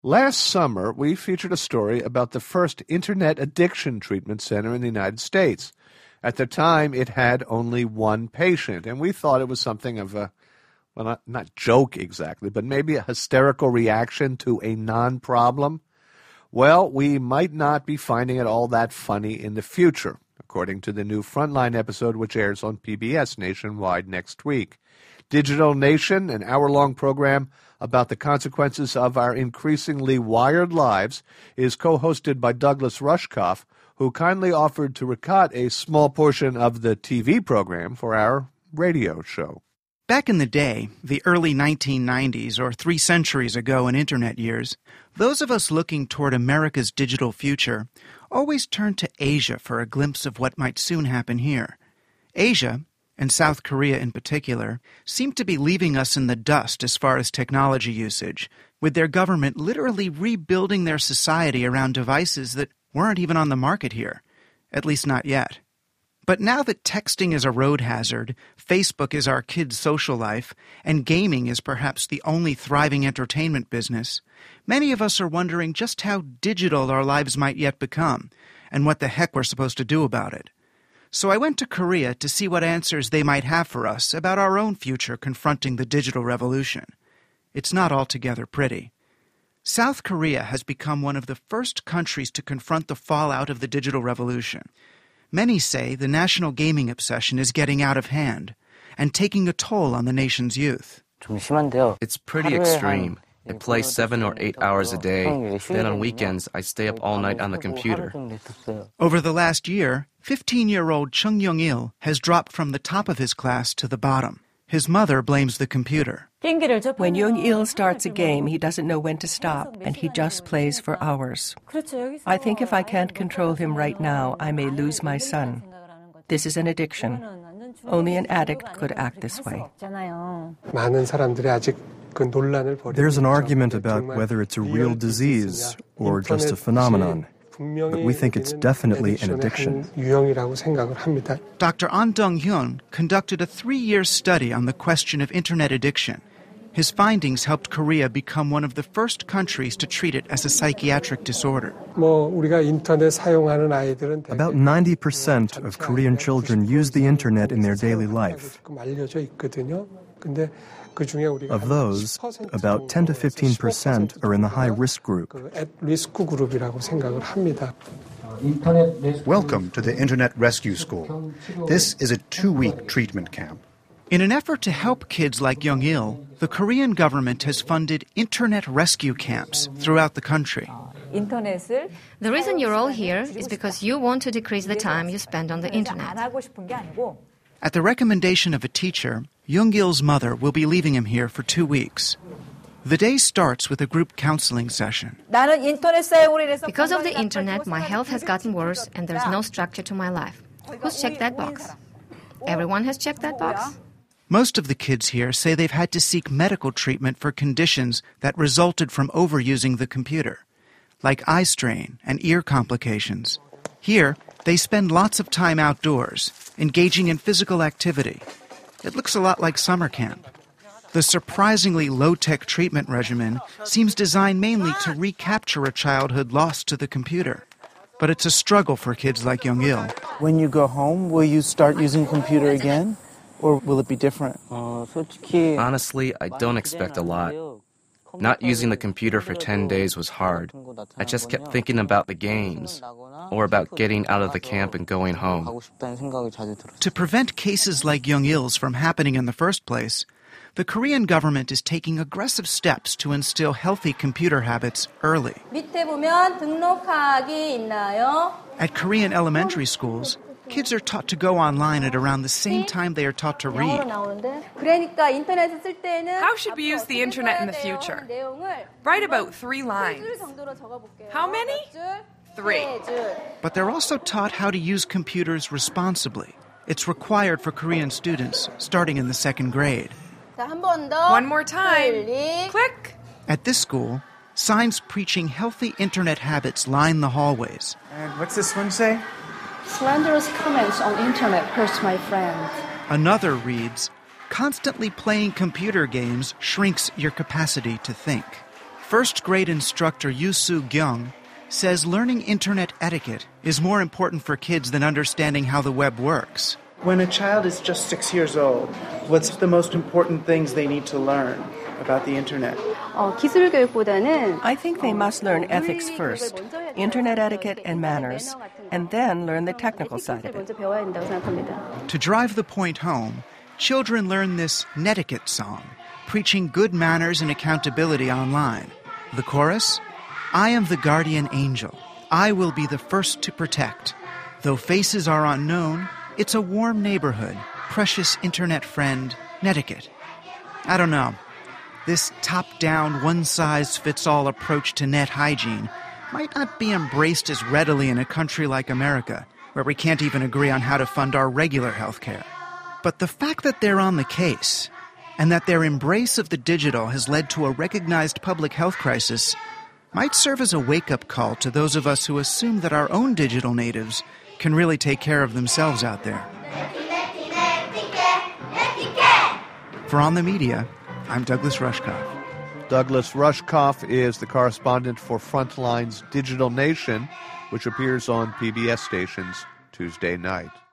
Last summer, we featured a story about the first Internet addiction treatment center in the United States. At the time, it had only one patient, and we thought it was something of a, well, not joke exactly, but maybe a hysterical reaction to a non-problem. Well, we might not be finding it all that funny in the future, according to the new Frontline episode, which airs on PBS nationwide next week. Digital Nation, an hour-long program about the consequences of our increasingly wired lives, is co-hosted by Douglas Rushkoff, who kindly offered to recut a small portion of the TV program for our radio show. Back in the day, the early 1990s, or 3 centuries ago in Internet years, those of us looking toward America's digital future always turned to Asia for a glimpse of what might soon happen here. Asia, and South Korea in particular, seem to be leaving us in the dust as far as technology usage, with their government literally rebuilding their society around devices that weren't even on the market here, at least not yet. But now that texting is a road hazard, Facebook is our kids' social life, and gaming is perhaps the only thriving entertainment business, many of us are wondering just how digital our lives might yet become, and what the heck we're supposed to do about it. So I went to Korea to see what answers they might have for us about our own future confronting the digital revolution. It's not altogether pretty. South Korea has become one of the first countries to confront the fallout of the digital revolution. Many say the national gaming obsession is getting out of hand and taking a toll on the nation's youth. It's pretty extreme. I play 7 or 8 hours a day. Then on weekends, I stay up all night on the computer. Over the last year, 15-year-old Chung Young-il has dropped from the top of his class to the bottom. His mother blames the computer. When Young-il starts a game, he doesn't know when to stop, and he just plays for hours. I think if I can't control him right now, I may lose my son. This is an addiction. Only an addict could act this way. There's an argument about whether it's a real disease or just a phenomenon, but we think it's definitely an addiction. Dr. An Dong-hyun conducted a 3-year study on the question of Internet addiction. His findings helped Korea become one of the first countries to treat it as a psychiatric disorder. About 90% of Korean children use the Internet in their daily life. Of those, about 10 to 15% are in the high-risk group. Welcome to the Internet Rescue School. This is a 2-week treatment camp. In an effort to help kids like Young-il, the Korean government has funded Internet rescue camps throughout the country. The reason you're all here is because you want to decrease the time you spend on the Internet. At the recommendation of a teacher, Young-il's mother will be leaving him here for 2 weeks. The day starts with a group counseling session. Because of the Internet, my health has gotten worse and there's no structure to my life. Who's checked that box? Everyone has checked that box? Most of the kids here say they've had to seek medical treatment for conditions that resulted from overusing the computer, like eye strain and ear complications. Here, they spend lots of time outdoors, engaging in physical activity. It looks a lot like summer camp. The surprisingly low-tech treatment regimen seems designed mainly to recapture a childhood lost to the computer. But it's a struggle for kids like Young-il. When you go home, will you start using computer again? Or will it be different? Honestly, I don't expect a lot. Not using the computer for 10 days was hard. I just kept thinking about the games, or about getting out of the camp and going home. To prevent cases like Young-il's from happening in the first place, the Korean government is taking aggressive steps to instill healthy computer habits early. At Korean elementary schools, kids are taught to go online at around the same time they are taught to read. How should we use the Internet in the future? Write about 3 lines. How many? 3. But they're also taught how to use computers responsibly. It's required for Korean students starting in the 2nd grade. One more time. Click. At this school, signs preaching healthy Internet habits line the hallways. And what's this one say? Slanderous comments on Internet hurts my friend. Another reads, constantly playing computer games shrinks your capacity to think. First-grade instructor Yoo-Soo Kyung says learning internet etiquette is more important for kids than understanding how the web works. When a child is just 6 years old, what's the most important things they need to learn about the internet? I think they must learn ethics first, internet etiquette and manners, and then learn the technical side of it. To drive the point home, children learn this netiquette song, preaching good manners and accountability online. The chorus? I am the guardian angel. I will be the first to protect. Though faces are unknown, it's a warm neighborhood, precious internet friend, netiquette. I don't know. This top-down, one-size-fits-all approach to net hygiene might not be embraced as readily in a country like America, where we can't even agree on how to fund our regular health care. But the fact that they're on the case, and that their embrace of the digital has led to a recognized public health crisis, might serve as a wake-up call to those of us who assume that our own digital natives can really take care of themselves out there. For On the Media, I'm Douglas Rushkoff. Douglas Rushkoff is the correspondent for Frontline's Digital Nation, which appears on PBS stations Tuesday night.